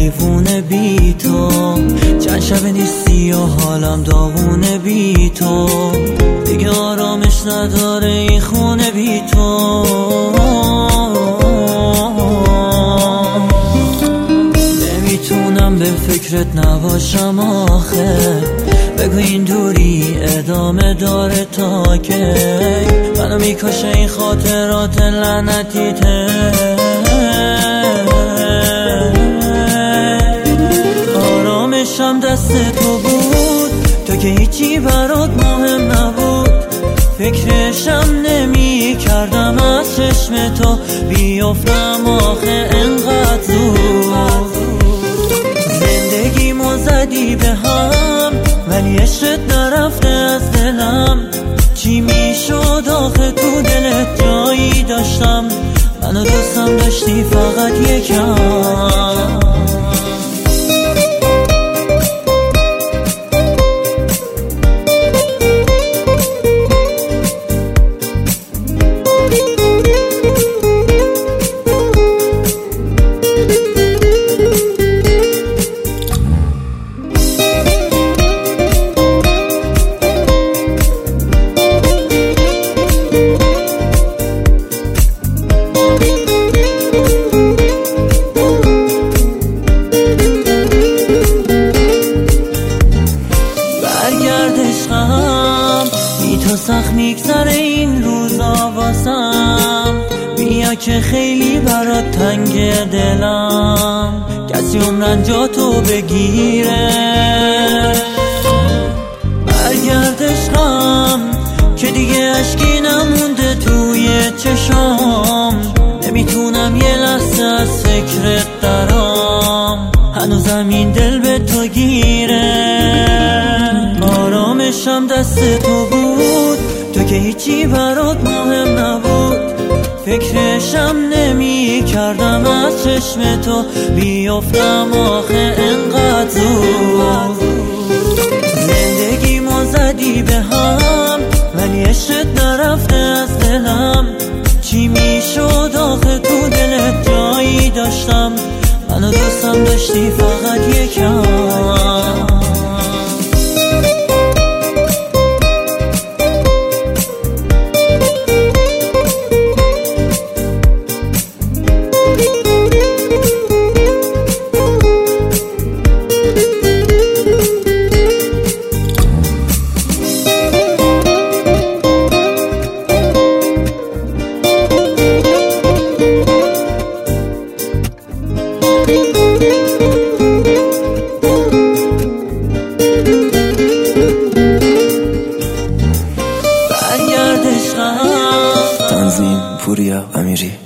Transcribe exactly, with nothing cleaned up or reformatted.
دیوونه بی تو، چند شب نیستی و حالم داغونه بی تو، دیگه آرامش نداره این خونه بی تو. نمیتونم به فکرت نباشم آخه، بگو این دوری ادامه داره تا که منو میکشه این خاطرات لعنتیته. آرامشم دست تو بود، تو که هیچی برات مهم نبود، فکرشم نمی کردم از چشم تو بیافتم آخه انقدر زود. زندگیمو زدی به هم ولی عشقت نرفته از دلم، چی میشد آخه تو دلت جایی داشتم، منو دوستم داشتی فقط یکم. بی تو سخت میگذره این روزا واسم، بیا که خیلی برات تنگ دلم، کسی عمرن جا تو بگیره. برگرد عشقم که دیگه اشکی نمونده توی چشام، نمیتونم یه لحظه از فکرت درام، هنوزم این دل به تو گیره. آرامشم دست تو بود، تو که هیچی برات مهم نبود، فکرشم نمی کردم از چشم تو بیافتم آخه انقدر زود. زندگیمو زدی به هم ولی عشقت نرفته از دلم، چی میشد آخه تو دلت جایی داشتم، منو دوستم داشتی فقط یکم. تنظیم پوریا امیری.